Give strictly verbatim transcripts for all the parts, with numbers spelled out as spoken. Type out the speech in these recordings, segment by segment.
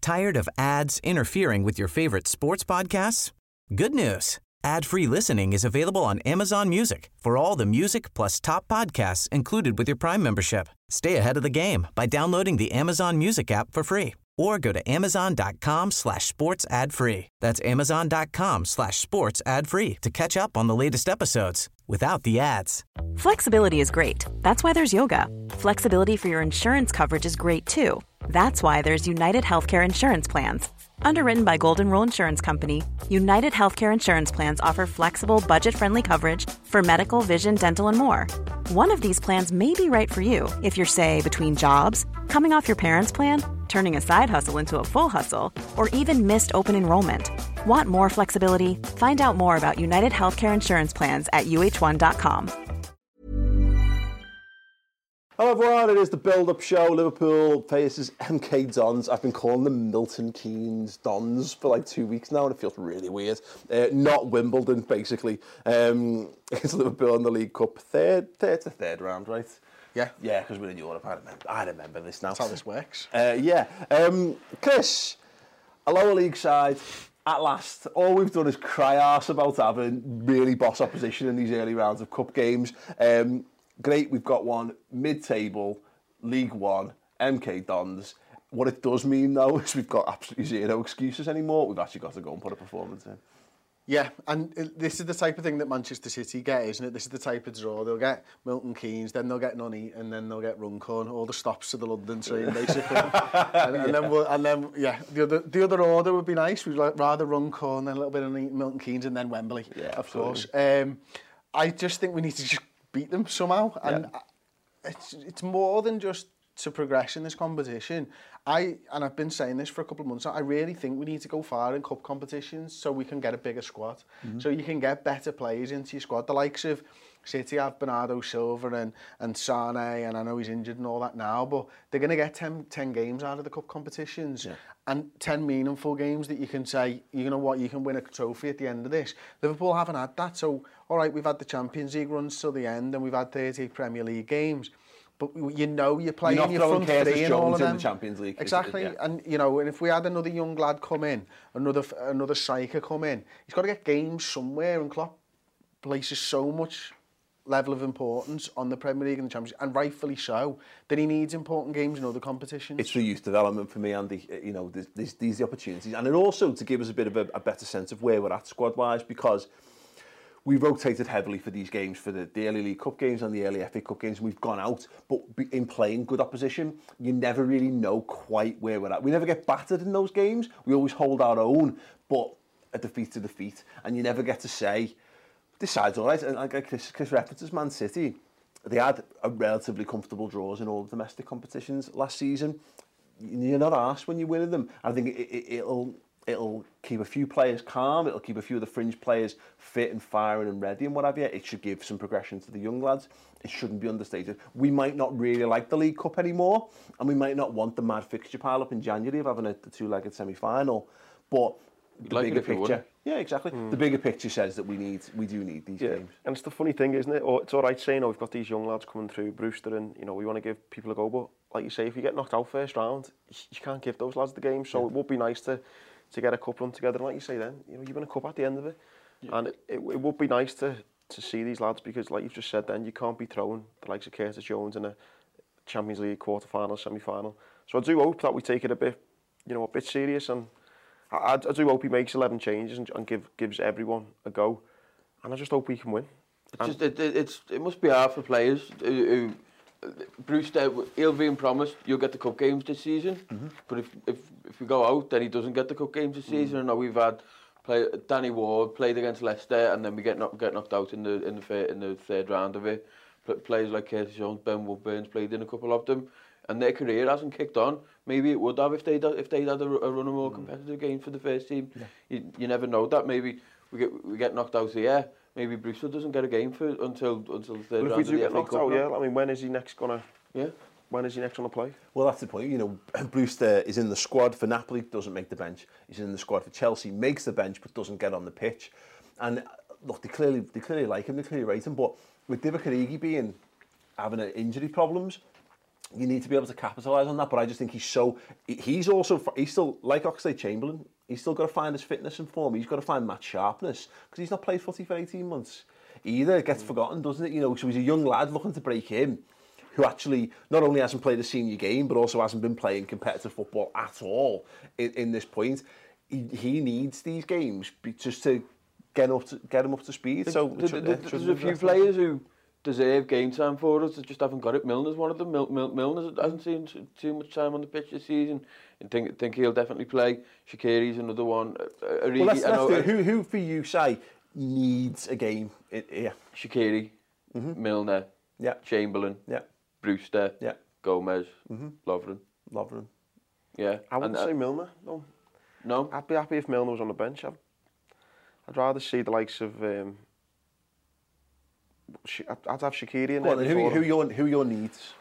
Tired of ads interfering with your favorite sports podcasts? Good news. Ad-free listening is available on Amazon Music for all the music plus top podcasts included with your Prime membership. Stay ahead of the game by downloading the Amazon Music app for free or go to amazon.com slash sports ad free. That's amazon.com slash sports ad free to catch up on the latest episodes without the ads. Flexibility is great. That's why there's yoga. Flexibility for your insurance coverage is great too. That's why there's United Healthcare Insurance Plans. Underwritten by Golden Rule Insurance Company, United Healthcare Insurance Plans offer flexible, budget-friendly coverage for medical, vision, dental, and more. One of these plans may be right for you if you're, say, between jobs, coming off your parents' plan, turning a side hustle into a full hustle, or even missed open enrollment. Want more flexibility? Find out more about United Healthcare Insurance Plans at U H one dot com. Hello everyone, it is the build-up show. Liverpool faces M K Dons. I've been calling them Milton Keynes Dons for like two weeks now and it feels really weird. Uh, not Wimbledon, basically. Um, it's Liverpool in the League Cup. Third, third to third round, right? Yeah. Yeah, because we're in Europe. I remember, I remember this now. That's how this works. Uh, yeah. Um, Chris, a lower league side. At last, all we've done is cry arse about having really boss opposition in these early rounds of cup games. Um, Great, we've got one mid-table, League One, M K Dons. What it does mean, though, is we've got absolutely zero excuses anymore. We've actually got to go and put a performance in. Yeah, and this is the type of thing that Manchester City get, isn't it? This is the type of draw. They'll get Milton Keynes, then they'll get Nunny, and then they'll get Runcorn. All the stops to the London train, basically. and, and yeah. then, we'll, and then, yeah, the other the other order would be nice. We'd like rather Runcorn, then a little bit of Milton Keynes, and then Wembley, yeah, of absolutely. course. Um, I just think we need to just beat them somehow, and yeah. it's it's more than just to progress in this competition. I and I've been saying this for a couple of months now. I really think we need to go far in cup competitions so we can get a bigger squad, mm-hmm. so you can get better players into your squad. The likes of City have Bernardo Silva and and Sane, and I know he's injured and all that now, but they're going to get ten, ten games out of the cup competitions. Yeah. And ten meaningful games that you can say, you know what, you can win a trophy at the end of this. Liverpool haven't had that, so all right, we've had the Champions League runs till the end, and we've had thirty Premier League games, but you know you're playing you're your front Curtis three and all of them. In the Champions League. Exactly, yeah. and you know, and if we had another young lad come in, another another striker come in, he's got to get games somewhere, and Klopp places so much level of importance on the Premier League and the Champions League, and rightfully so, that he needs important games in other competitions. It's for youth development for me, Andy. You know, there's, there's, these are the opportunities, and it also to give us a bit of a, a better sense of where we're at squad-wise, because we rotated heavily for these games, for the, the early League Cup games and the early F A Cup games, and we've gone out, but in playing good opposition, you never really know quite where we're at. We never get battered in those games. We always hold our own, but a defeat to defeat, and you never get to say, this side's all right. And like Chris, Chris references Man City, they had a relatively comfortable draws in all the domestic competitions last season. You're not arsed when you're winning them. I think it, it, it'll it'll keep a few players calm. It'll keep a few of the fringe players fit and firing and ready and what have you. It should give some progression to the young lads. It shouldn't be understated. We might not really like the League Cup anymore, and we might not want the mad fixture pile up in January of having a, a two-legged semi-final, but the like bigger picture, yeah, exactly. Mm. The bigger picture says that we need, we do need these yeah. games. And it's the funny thing, isn't it? Oh, it's all right saying, oh, we've got these young lads coming through, Brewster, and you know we want to give people a go. But like you say, if you get knocked out first round, you can't give those lads the game. So yeah. it would be nice to to get a cup run together. And like you say, then you know you win a cup at the end of it, yeah. and it, it, it would be nice to to see these lads, because like you've just said, then you can't be throwing the likes of Curtis Jones in a Champions League quarter final, semi final. So I do hope that we take it a bit, you know, a bit serious, and I, I do hope he makes eleven changes and, and give, gives everyone a go, and I just hope we can win. It's just, it, it, it's, it must be hard for players who, who Brewster, he'll be promised you'll get the cup games this season, mm-hmm. but if, if if we go out, then he doesn't get the cup games this season. Mm-hmm. I know we've had play, Danny Ward played against Leicester, and then we get knocked, get knocked out in the in the third, in the third round of it. Players like Curtis Jones, Ben Woodburn's played in a couple of them, and their career hasn't kicked on. Maybe it would have if they'd if they'd had a, a run of more competitive games for the first team. Yeah. You, you never know that. Maybe we get we get knocked out here. Maybe Brewster doesn't get a game for until until the third well, round if we do of the get knocked out, yeah. I mean, when is he next gonna? Yeah. When is he next gonna play? Well, that's the point. You know, Brewster is in the squad for Napoli, doesn't make the bench. He's in the squad for Chelsea, makes the bench, but doesn't get on the pitch. And look, they clearly they clearly like him, they clearly rate him. But with Divock Origi being having injury problems, you need to be able to capitalise on that. But I just think he's so... He's also... He's still, like Oxlade-Chamberlain, he's still got to find his fitness and form. He's got to find match sharpness, because he's not played footy for eighteen months. Either it gets mm. forgotten, doesn't it? You know, so he's a young lad looking to break in, who actually not only hasn't played a senior game, but also hasn't been playing competitive football at all in, in this point. He, he needs these games just to get up to, get him up to speed. The, so the, the, the, there's a few players who deserve game time for us that just haven't got it. Milner's one of them. Mil, Mil, Milner hasn't seen too much time on the pitch this season. I think think he'll definitely play. Shaqiri's another one. Uh, Origi, well, let's, let's know, do it. Who, who for you say needs a game? It, yeah, Shaqiri, mm-hmm. Milner, yeah, Chamberlain, yeah, Brewster, yeah, Gomez, mm-hmm. Lovren, Lovren. Yeah, I wouldn't and, say uh, Milner. No, no. I'd be happy if Milner was on the bench. I'd, I'd rather see the likes of. Um, I'd have Shaqiri in there. Well, who, who your who your needs?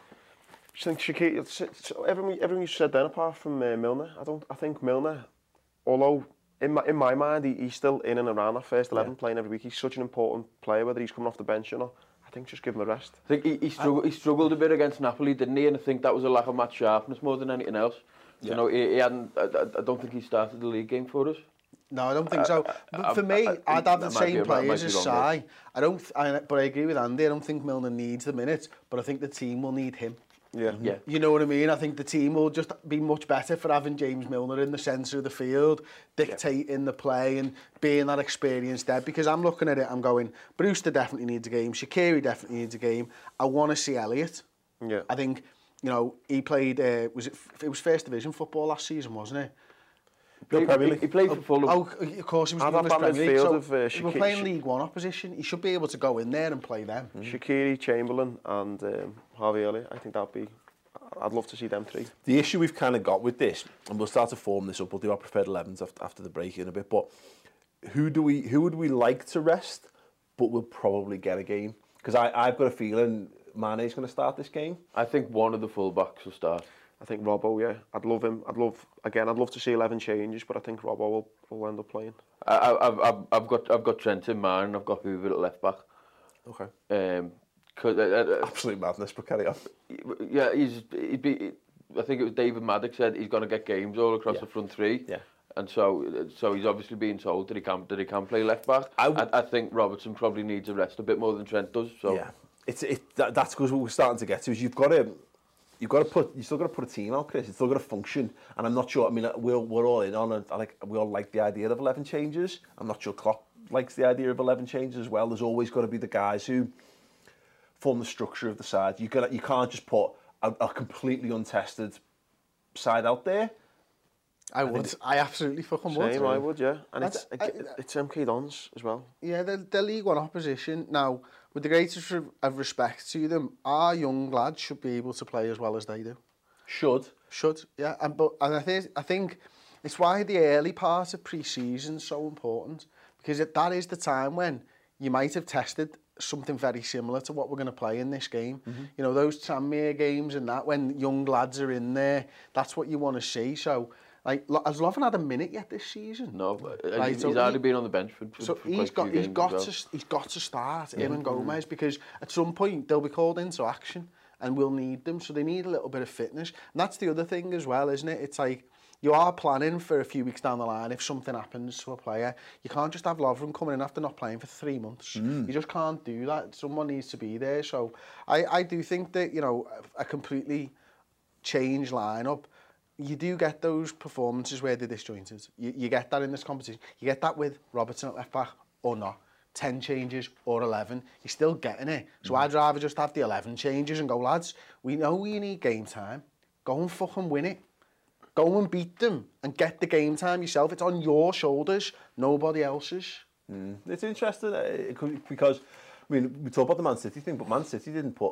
I think Shaqiri. Everything everything you said then, apart from uh, Milner, I don't. I think Milner, although in my in my mind he, he's still in and around that first eleven, yeah. playing every week. He's such an important player, whether he's coming off the bench or not. I think just give him a rest. I think he, he struggled. He struggled a bit against Napoli, didn't he? And I think that was a lack of match sharpness more than anything else. Yeah. You know, he, he hadn't. I, I don't think he started the league game for us. No, I don't think so. But for me, I'd have the same players as Sai. I don't, I, but I agree with Andy. I don't think Milner needs the minutes, but I think the team will need him. Yeah, yeah. You know what I mean? I think the team will just be much better for having James Milner in the centre of the field, dictating yeah. the play and being that experienced there. Because I'm looking at it, I'm going, Brewster definitely needs a game. Shaqiri definitely needs a game. I want to see Elliott. Yeah. I think, you know, he played. Uh, was it? It was First Division football last season, wasn't it? He, he, he played for Fulham. Oh, of course, he was English Premier League. So of, uh, if we're playing League One opposition, he should be able to go in there and play them. Mm. Shaqiri, Chamberlain and um, Harvey Elliott, I think that'd be... I'd love to see them three. The issue we've kind of got with this, and we'll start to form this up, we'll do our preferred elevens after, after the break in a bit, but who do we who would we like to rest, but we'll probably get a game? Because I've got a feeling Mane's going to start this game. I think one of the full-backs will start. I think Robbo, yeah. I'd love him. I'd love again. I'd love to see eleven changes, but I think Robbo will, will end up playing. I, I've, I've, I've got, I've got Trent in mind. And I've got Hoover at left back. Okay. Um, cause, uh, uh, Absolute madness, but carry on. Yeah, he's. He'd be. I think it was David Maddox said he's going to get games all across yeah. the front three. Yeah. And so, so he's obviously being told that he can, that he can play left back. I, I, I think Robertson probably needs a rest a bit more than Trent does. So yeah, it's it. That, that's because what we're starting to get to is you've got to. You've got to put, you still got to put a team out, Chris. It's still got to function, and I'm not sure. I mean, we're we're all in on it. I like we all like the idea of eleven changes. I'm not sure Klopp likes the idea of eleven changes as well. There's always got to be the guys who form the structure of the side. You got you can't just put a, a completely untested side out there. I, I would. I absolutely fucking would. Same, I would, yeah. And That's, it's I, it's M K Dons as well. Yeah, the the League One opposition now. With the greatest of respect to them, our young lads should be able to play as well as they do. Should. Should, yeah. And but and I think I think it's why the early part of pre-season is so important, because it, that is the time when you might have tested something very similar to what we're going to play in this game. Mm-hmm. You know, those Tranmere games and that, when young lads are in there, that's what you want to see. So, like, has Lovren had a minute yet this season? No, but right, he's so already he, been on the bench for, for, so for he's got he's got well. to he's got to start yeah. him and Gomez, because at some point they'll be called into action and we'll need them. So they need a little bit of fitness, and that's the other thing as well, isn't it? It's like you are planning for a few weeks down the line if something happens to a player. You can't just have Lovren coming in after not playing for three months. Mm. You just can't do that. Someone needs to be there. So I I do think that, you know, a completely changed lineup. You do get those performances where they're disjointed. You, you get that in this competition. You get that with Robertson at left back or not. ten changes or eleven. You're still getting it. So mm. I'd rather just have the eleven changes and go, lads, we know we need game time. Go and fucking win it. Go and beat them and get the game time yourself. It's on your shoulders, nobody else's. Mm. It's interesting uh, because, I mean, we talk about the Man City thing, but Man City didn't put...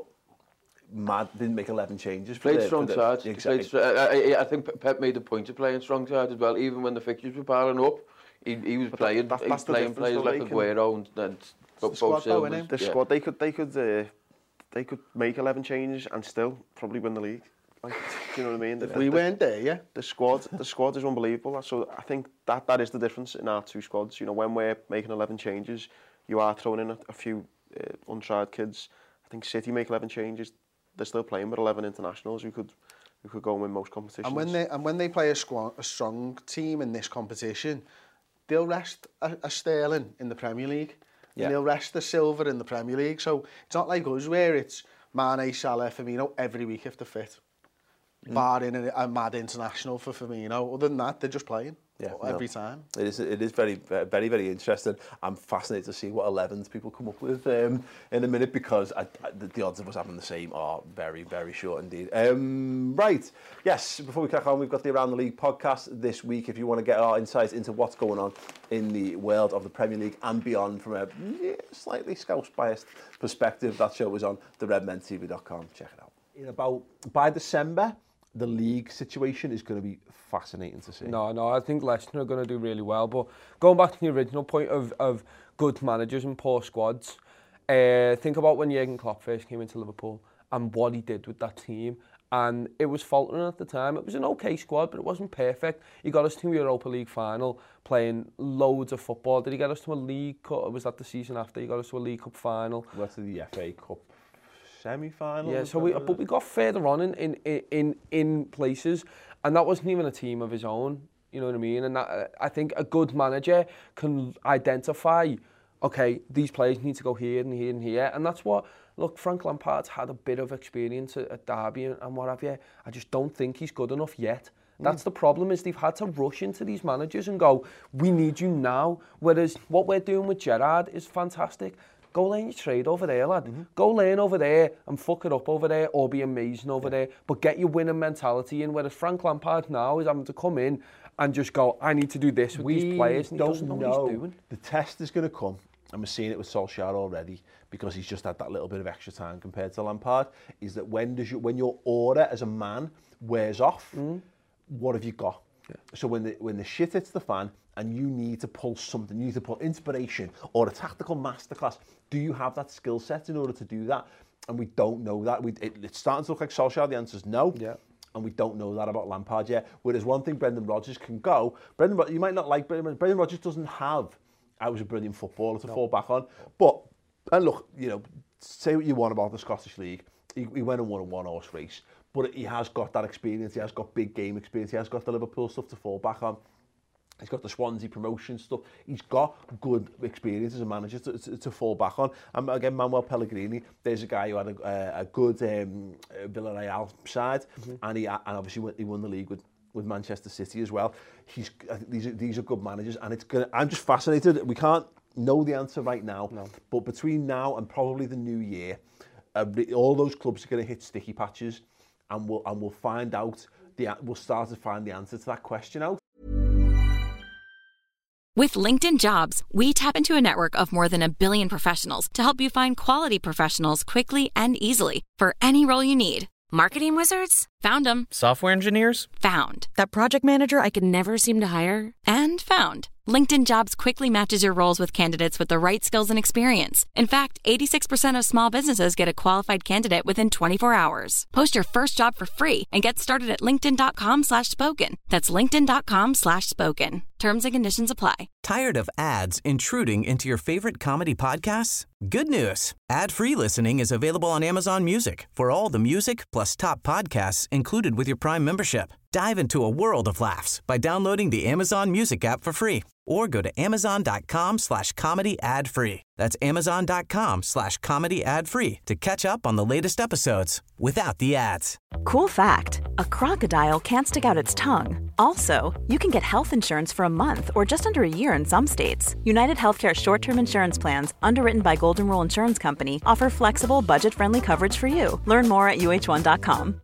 Mad didn't make eleven changes. Played the, strong sides. Exactly. Str I, I, I think Pep made a point of playing strong sides as well. Even when the fixtures were piling up, he, he was but playing. That, that, he was playing players like Aguero and, and the squad, though, the yeah. squad. They could they could uh, they could make eleven changes and still probably win the league. Like, do you know what I mean? If we weren't there, yeah. The squad, the squad is unbelievable. So I think that that is the difference in our two squads. You know, when we're making eleven changes, you are throwing in a, a few uh, untried kids. I think City make eleven changes. they're still playing with eleven internationals who could who could go and win most competitions. And when they and when they play a, squad, a strong team in this competition, they'll rest a, a Sterling in the Premier League. Yeah. And they'll rest the Silva in the Premier League. So it's not like us where it's Mane, Salah, Firmino every week if they're fit. Mm. Barring a, a mad international for Firmino. Other than that, they're just playing. Yeah, every no. time. It is. It is very, very, very interesting. I'm fascinated to see what elevens people come up with um, in a minute because I, I, the, the odds of us having the same are very, very short indeed. Um, right. Yes. Before we crack on, we've got the Around the League podcast this week. If you want to get our insights into what's going on in the world of the Premier League and beyond from a yeah, slightly Scouse biased perspective, that show is on the red men t v dot com. Check it out. In about by December, the league situation is going to be fascinating to see. No, no, I think Leicester are going to do really well. But going back to the original point of, of good managers and poor squads, uh, think about when Jurgen Klopp first came into Liverpool and what he did with that team. And it was faltering at the time. It was an okay squad, but it wasn't perfect. He got us to a Europa League final, playing loads of football. Did he get us to a League Cup? Or was that the season after? He got us to a League Cup final. We got to the F A Cup semi-final. Yeah, so we, but we got further on in, in in in places, and that wasn't even a team of his own. You know what I mean? And that, I think a good manager can identify, okay, these players need to go here and here and here, and that's what. Look, Frank Lampard's had a bit of experience at, at Derby and, and what have you. I just don't think he's good enough yet. That's mm. the problem, is they've had to rush into these managers and go, we need you now. Whereas what we're doing with Gerrard is fantastic. Go learn your trade over there, lad. Mm-hmm. Go learn over there and fuck it up over there or be amazing over yeah. there. But get your winning mentality in. Whereas Frank Lampard now is having to come in and just go, I need to do this with we these players. And he doesn't know, know what he's doing. The test is going to come. And we're seeing it with Solskjaer already because he's just had that little bit of extra time compared to Lampard, is that when does you, when your order as a man wears off, mm. what have you got? Yeah. So when the when the shit hits the fan and you need to pull something, you need to pull inspiration or a tactical masterclass, do you have that skill set in order to do that? And we don't know that. We, it, it's starting to look like Solskjaer, the answer is no. Yeah. And we don't know that about Lampard yet. Whereas one thing Brendan Rodgers can go, Brendan, you might not like Brendan, Brendan Rodgers doesn't have I was a brilliant footballer to no. fall back on. But, and look, you know, say what you want about the Scottish League. He, he went and won a one-horse race. But he has got that experience. He has got big game experience. He has got the Liverpool stuff to fall back on. He's got the Swansea promotion stuff. He's got good experience as a manager to, to, to fall back on. And again, Manuel Pellegrini, there's a guy who had a, a good um, Villarreal side. Mm-hmm. And he and obviously won, he won the league with with Manchester City as well. He's I think these are these are good managers, and it's gonna. I'm just fascinated. We can't know the answer right now, no. but between now and probably the new year, uh, all those clubs are going to hit sticky patches, and we'll and we'll find out the we'll start to find the answer to that question out. With LinkedIn Jobs, we tap into a network of more than a billion professionals to help you find quality professionals quickly and easily for any role you need. Marketing wizards? Found them. Software engineers? Found. That project manager I could never seem to hire? And found. LinkedIn Jobs quickly matches your roles with candidates with the right skills and experience. In fact, eighty-six percent of small businesses get a qualified candidate within twenty-four hours. Post your first job for free and get started at linkedin.com slash spoken. That's linkedin.com slash spoken. Terms and conditions apply. Tired of ads intruding into your favorite comedy podcasts? Good news. Ad-free listening is available on Amazon Music for all the music plus top podcasts included with your Prime membership. Dive into a world of laughs by downloading the Amazon Music app for free or go to amazon.com slash comedy ad free. That's amazon.com slash comedy ad free to catch up on the latest episodes without the ads. Cool fact, a crocodile can't stick out its tongue. Also, you can get health insurance for a month or just under a year in some states. United Healthcare short-term insurance plans, underwritten by Golden Rule Insurance Company, offer flexible, budget-friendly coverage for you. Learn more at U H one dot com.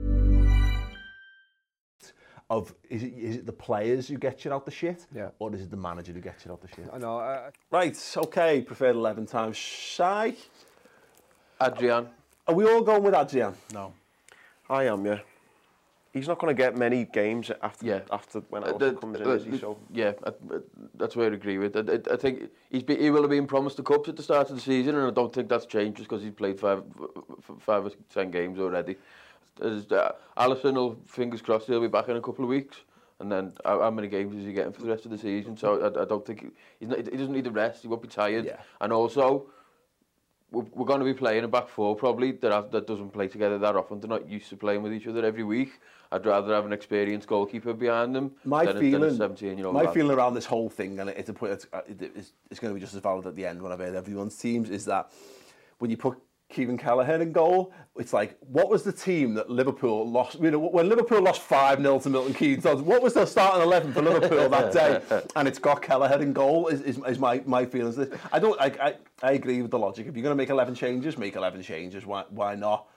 Of is it is it the players who get you out the shit, yeah, or is it the manager who gets you out the shit? I know. Uh, right, okay. Preferred eleven times. Shy. Adrian. Are we all going with Adrian? No. I am. Yeah. He's not going to get many games after yeah. after when uh, Alisson the, comes in. Uh, is he? So yeah, uh, that's where I agree with. I, I think he's be, he will have been promised the cups at the start of the season, and I don't think that's changed just because he's played five five or ten games already. As, uh, Alisson will, fingers crossed, he'll be back in a couple of weeks. And then how, how many games is he getting for the rest of the season? So I, I don't think he, he's not, he doesn't need the rest. He won't be tired. Yeah. And also, we're, we're going to be playing a back four probably that have, that doesn't play together that often. They're not used to playing with each other every week. I'd rather have an experienced goalkeeper behind them my than, feeling, a, than a seventeen-year-old My lad. feeling around this whole thing, and it's, a point, it's, it's, it's going to be just as valid at the end when I've heard everyone's teams, is that when you put Kevin Kelleher in goal, it's like, what was the team that Liverpool lost? You know, when Liverpool lost five nil to Milton Keynes, what was their starting eleven for Liverpool that day? And it's got Kelleher in goal, is, is, is my, my feelings. I don't, I, I, I agree with the logic. If you're going to make eleven changes, make eleven changes. Why, why not?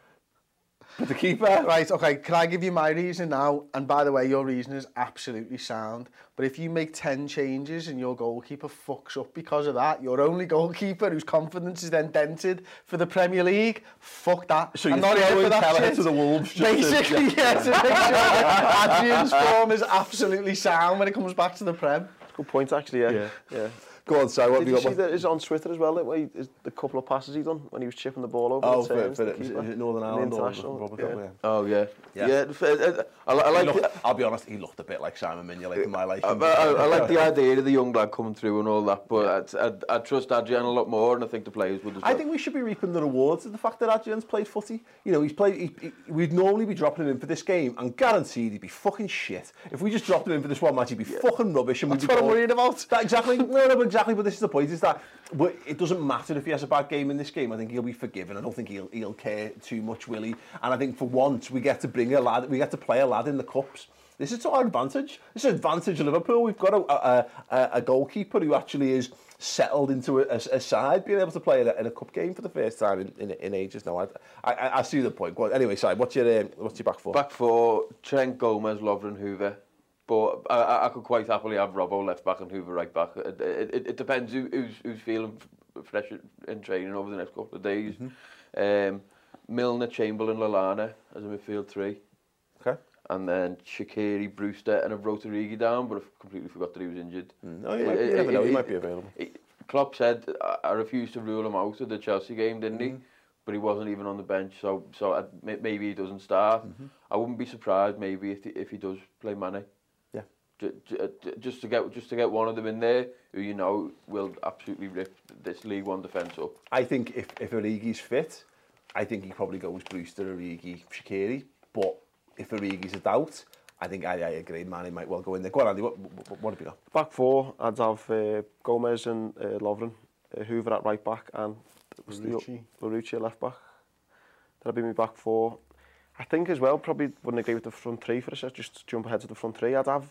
But the keeper... Right, okay, can I give you my reason now? And by the way, your reason is absolutely sound. But if you make ten changes and your goalkeeper fucks up because of that, your only goalkeeper whose confidence is then dented for the Premier League, fuck that. So I'm you're not here throwing for that Kelleher shit. to the Wolves? Just Basically, to, yeah, to make sure that Adrian's form is absolutely sound when it comes back to the Prem. Good point, actually, yeah. Yeah. yeah. Go on, sorry, what Did have you you see got? that is on Twitter as well, that way, is the couple of passes he done when he was chipping the ball over Oh, the for, turns, for the it, is keeper. it Northern The Ireland or international, Robert yeah. Cup, yeah. Oh, yeah. Yeah. Yeah, yeah I, I like... Looked, the, I'll be honest, he looked a bit like Simon Mignolet in my life. I, I, I like the idea of the young lad coming through and all that, but I, I, I trust Adrian a lot more, and I think the players would as well. I think we should be reaping the rewards of the fact that Adrian's played footy. You know, he's played. He, he, we'd normally be dropping him in for this game, and guaranteed he'd be fucking shit. If we just dropped him in for this one match, he'd be yeah. fucking rubbish. And That's we'd be what I'm called, worried about. That, exactly. No, no, but exactly. But this is the point: is that but it doesn't matter if he has a bad game in this game. I think he'll be forgiven. I don't think he'll he'll care too much, will he? And I think for once we get to bring a lad. We get to play a lad in the cups. This is to our advantage. This is an advantage of Liverpool. We've got a, a, a, a goalkeeper who actually is settled into a, a, a side, being able to play in a, in a cup game for the first time in, in, in ages now. I, I, I see the point. Go on. Anyway, sorry, what's your, um, what's your back four? Back four, Trent, Gomez, Lovren, Hoover. But I, I could quite happily have Robbo left back and Hoover right back. It, it, it depends who, who's, who's feeling fresh in training over the next couple of days. Mm-hmm. um, Milner, Chamberlain, Lallana as a midfield three. Okay. And then Shaqiri, Brewster, and I've wrote Origi down, but I've completely forgot that he was injured. Mm. Oh, you, might, you never know, he might be available. It, Klopp said, I, I refused to rule him out of the Chelsea game, didn't mm. he? But he wasn't even on the bench, so so I, maybe he doesn't start. Mm-hmm. I wouldn't be surprised maybe if he, if he does play Mane. Yeah. J- j- just to get just to get one of them in there, who you know will absolutely rip this League One defence up. I think if if Origi's fit, I think he probably goes Brewster, Origi, Shaqiri, but if Origi's a doubt, I think I, I agree, Mane might well go in there. Go on, Andy, what, what, what have you got? Back four, I'd have uh, Gomez and uh, Lovren, uh, Hoover at right back, and Larouci. Larouci at left back. That'd be my back four. I think as well, probably wouldn't agree with the front three for a sec, just jump ahead to the front three. I'd have,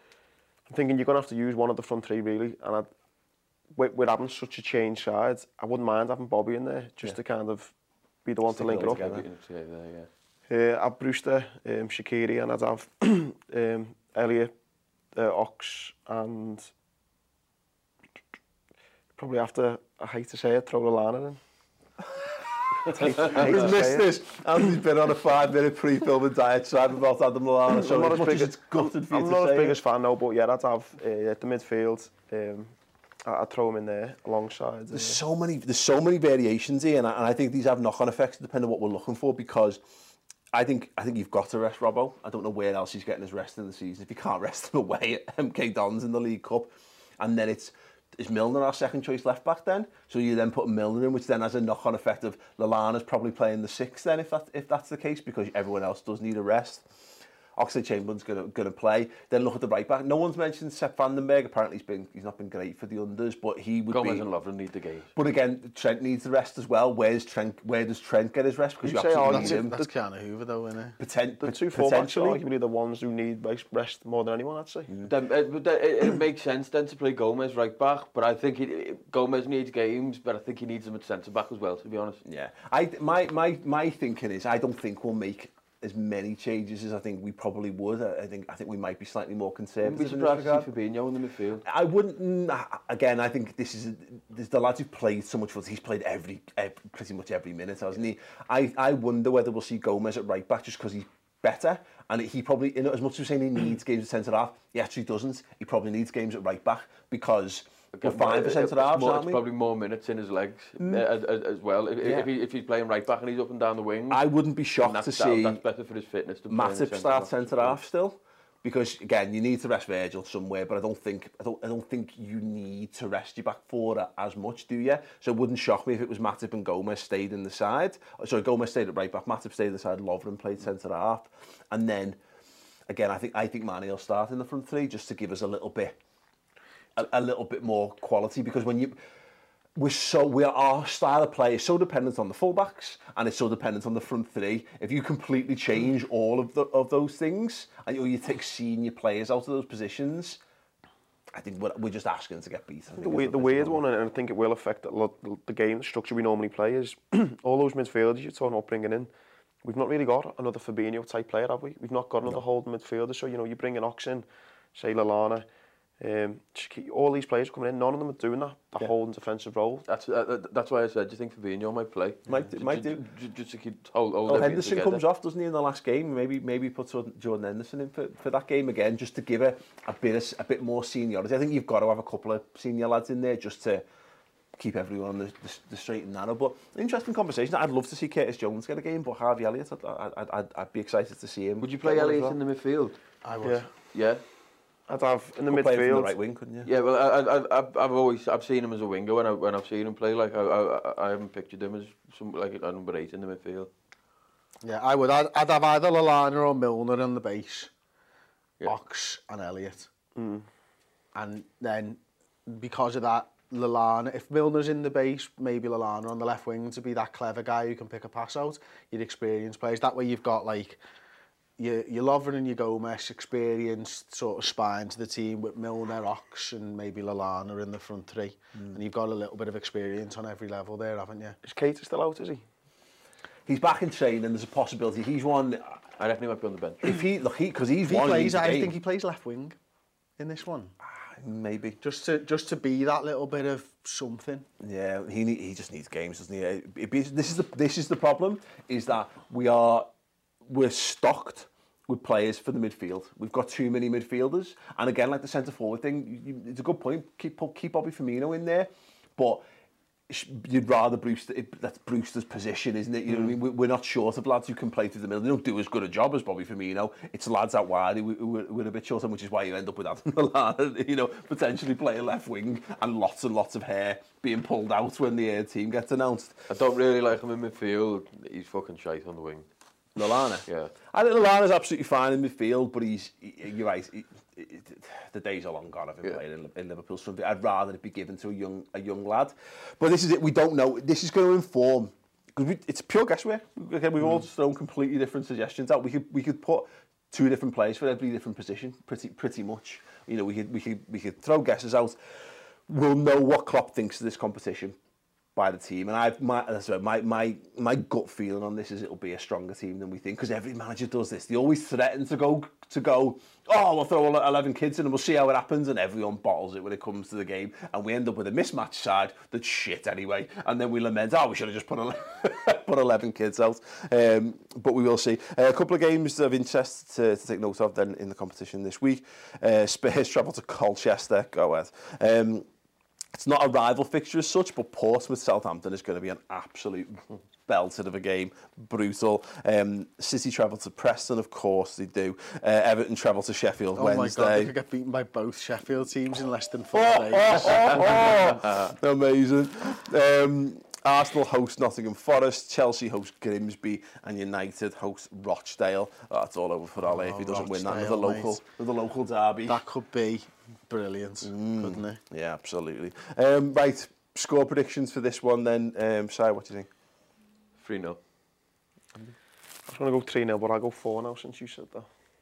I'm thinking you're going to have to use one of the front three really, and I'd, with, with having such a change sides, I wouldn't mind having Bobby in there, just yeah. to kind of be the one Stick to link it up. Together. Yeah, yeah. Uh, I'd have Brewster, um, Shaqiri, and I'd have um, Elliot, uh, Ox, and probably after, I hate to say it, throw Lallana in. We've missed this. Andy's been on a five-minute pre-film and diatribe about Adam Lallana, so I'm not as much as it's gutted for you I'm to not say as big it. as fan now, but yeah, I'd have uh, at the midfield. Um, I'd throw him in there alongside. There's uh, so many. There's so many variations here, and I, and I think these have knock-on effects depending on what we're looking for. Because I think I think you've got to rest Robbo. I don't know where else he's getting his rest in the season. If you can't rest him away at M K Dons in the League Cup, and then it's is Milner our second choice left back then? So you then put Milner in, which then has a knock-on effect of Lallana's probably playing the sixth then, if that if that's the case, because everyone else does need a rest. Oxlade-Chamberlain's going to going to play. Then look at the right back. No one's mentioned Sepp Vandenberg. Apparently he's been he's not been great for the unders, but he would Gomez be. and Lovren need the game. But again, Trent needs the rest as well. Where's Trent? Where does Trent get his rest? Because you, You say, absolutely oh, need That's, him. that's kind of Hoover though, isn't it? Potent, the two fullbacks are potentially. arguably the ones who need rest more than anyone, I'd say. Mm. Then, uh, but then it, it makes sense then to play Gomez right back, but I think it, it, Gomez needs games, but I think he needs them at centre back as well, to be honest. Yeah, I my my my thinking is I don't think we'll make as many changes as I think we probably would. I, I think I think we might be slightly more conservative. Wouldn't be surprised to see Fabinho in the midfield. I wouldn't. Again, I think this is there's the lads who've played so much football. He's played every, every pretty much every minute, hasn't he? I I wonder whether we'll see Gomez at right back just because he's better, and he probably, you know, as much as we're saying he needs games at centre half, he actually doesn't. He probably needs games at right back because we're fine for centre halves, aren't It's we? probably more minutes in his legs mm. uh, as, as well. If, Yeah. if, he, if he's playing right back and he's up and down the wings, I wouldn't be shocked to that's, see that, that's better for his fitness. To Matip start centre half still, because again, you need to rest Virgil somewhere, but I don't think I don't I don't think you need to rest your back four as much, do you? So it wouldn't shock me if it was Matip and Gomez stayed in the side. Sorry, Gomez stayed at right back, Matip stayed in the side, Lovren played centre half, and then again, I think I think Mane will start in the front three just to give us a little bit a, a little bit more quality, because when you we're so we are our style of play is so dependent on the fullbacks, and it's so dependent on the front three. If you completely change all of the of those things, and you, you take senior players out of those positions, I think we're, we're just asking to get beat. The, weird, the weird one, and I think it will affect a lot, the game, the structure we normally play, is all those midfielders you're talking about bringing in. We've not really got another Fabinho type player, have we? We've not got another no. holding midfielder. So you know, you bring an Ox in, say Lallana. Um, all these players coming in, none of them are doing that, that yeah. holding defensive role. That's uh, that's why I said, do you think Fabinho might play? Might, do, might do. Just to keep hold, hold oh, Henderson comes off, doesn't he, in the last game? Maybe maybe put Jordan Henderson in for, for that game again, just to give it a bit of, a bit more seniority. I think you've got to have a couple of senior lads in there just to keep everyone on the, the, the straight and narrow. But an interesting conversation. I'd love to see Curtis Jones get a game, but Harvey Elliott, I'd, I'd, I'd, I'd be excited to see him. Would you play Elliott well in the midfield? I would. Yeah. Yeah. I'd have in the Could midfield. Play him from the right wing, couldn't you? Yeah, well, I, I, I've, I've always I've seen him as a winger when I when I've seen him play. Like I, I, I haven't pictured him as some like a number eight in the midfield. Yeah, I would. I'd, I'd have either Lallana or Milner in the base, yeah. Ox and Elliott, mm. and then because of that, Lallana. If Milner's in the base, maybe Lallana on the left wing to be that clever guy who can pick a pass out. You'd experience players. That way, you've got like. Your, your Lovren and your Gomez experienced sort of spine to the team with Milner, Ox and maybe Lallana in the front three. Mm. And you've got a little bit of experience on every level there, haven't you? Is Keita still out, is he? He's back in training, there's a possibility. He's one... I reckon he might be on the bench. If he, look, he, because he's he one plays, in I game. think he plays left wing in this one. Maybe. Just to just to be that little bit of something. Yeah, he need, he just needs games, doesn't he? It, it, this is the this is the problem, is that we are... we're stocked with players for the midfield. We've got too many midfielders, and again, like the centre forward thing, you, it's a good point. Keep keep Bobby Firmino in there, but you'd rather Brewster. It, that's Brewster's position, isn't it? You know what I mean? We're not short of lads who can play through the middle. They don't do as good a job as Bobby Firmino. It's lads out wide who, who, who are a bit short of, which is why you end up with Adam Lallana, you know, potentially playing left wing and lots and lots of hair being pulled out when the air team gets announced. I don't really like him in midfield. He's fucking shite on the wing. Lallana? Yeah. I think Lallana's absolutely fine in midfield, but he's, he, you're right, he, he, the days are long gone of him yeah. playing in, in Liverpool's front. I'd rather it be given to a young a young lad. But this is it, we don't know. This is going to inform, because it's pure guesswork. Again, we've mm. all thrown completely different suggestions out. We could we could put two different players for every different position, pretty pretty much. You know, we could we could we could throw guesses out. We'll know what Klopp thinks of this competition by the team, and I've my that's right, my my my gut feeling on this is it'll be a stronger team than we think, because every manager does this. They always threaten to go to go. Oh, we'll throw eleven kids in and we'll see how it happens, and everyone bottles it when it comes to the game, and we end up with a mismatched side that's shit anyway. And then we lament, oh, we should have just put put eleven kids out. Um, but we will see. Uh, a couple of games of interest to, to take note of then in the competition this week. Uh, Spurs travel to Colchester. Go ahead. Um, It's not a rival fixture as such, but Portsmouth Southampton is going to be an absolute belter of a game. Brutal. Um, City travel to Preston, of course they do. Uh, Everton travel to Sheffield oh Wednesday. Oh my God, they could get beaten by both Sheffield teams in less than four oh, days. Oh, oh, oh. Amazing. Um, Arsenal host Nottingham Forest, Chelsea host Grimsby, and United host Rochdale. Oh, that's all over for Ole oh, if he doesn't Rochdale, win that with the local with the local derby. That could be brilliant, mm. couldn't it? Yeah, absolutely. Um, right, score predictions for this one then. Um, Si, what do you think? three nil. I was going to go three nil, but I'll go four now since you said that.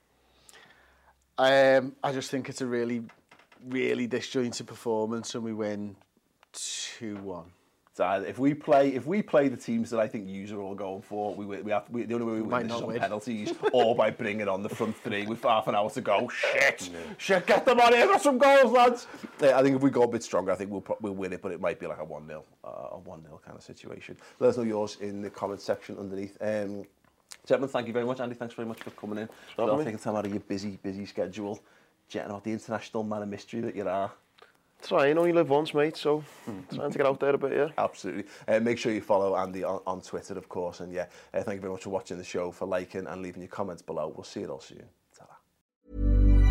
Um, I just think it's a really, really disjointed performance, and we win two one. So if we play, if we play the teams that I think you are all going for, we we have we, the only way we, we win is on win. penalties or by bringing on the front three with half an hour to go. Shit, yeah. shit, get them on here, got some goals, lads. Yeah, I think if we go a bit stronger, I think we'll we'll win it, but it might be like a one nil, uh, a one nil kind of situation. Let us know yours in the comments section underneath. Um, gentlemen, thank you very much. Andy, thanks very much for coming in. For taking time out of your busy, busy schedule, jetting out the international man of mystery that you are. Try, you only live once, mate, so trying to get out there a bit, yeah. Absolutely. Uh, make sure you follow Andy on, on Twitter, of course, and yeah, uh, thank you very much for watching the show, for liking and leaving your comments below. We'll see you all soon. Ta-ra.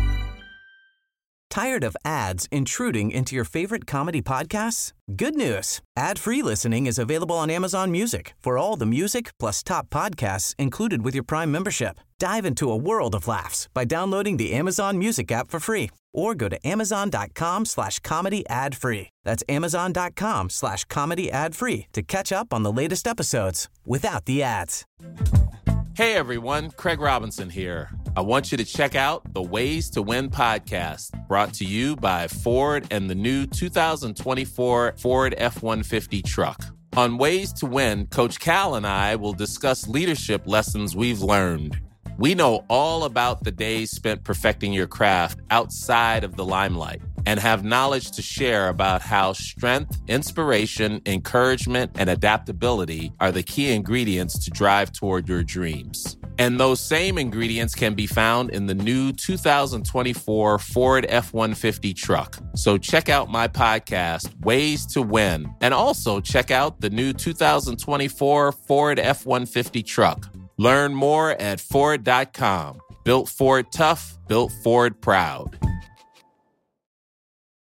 Tired of ads intruding into your favorite comedy podcasts? Good news. Ad-free listening is available on Amazon Music for all the music plus top podcasts included with your Prime membership. Dive into a world of laughs by downloading the Amazon Music app for free or go to amazon.com slash comedy ad free. That's amazon.com slash comedy ad free to catch up on the latest episodes without the ads. Hey everyone, Craig Robinson here. I want you to check out the Ways to Win podcast, brought to you by Ford and the new two thousand twenty-four Ford F one fifty truck. On Ways to Win, Coach Cal and I will discuss leadership lessons we've learned. We know all about the days spent perfecting your craft outside of the limelight and have knowledge to share about how strength, inspiration, encouragement, and adaptability are the key ingredients to drive toward your dreams. And those same ingredients can be found in the new two thousand twenty-four Ford F one fifty truck. So check out my podcast, Ways to Win, and also check out the new two thousand twenty-four Ford F one fifty truck. Learn more at Ford dot com. Built Ford tough, built Ford proud.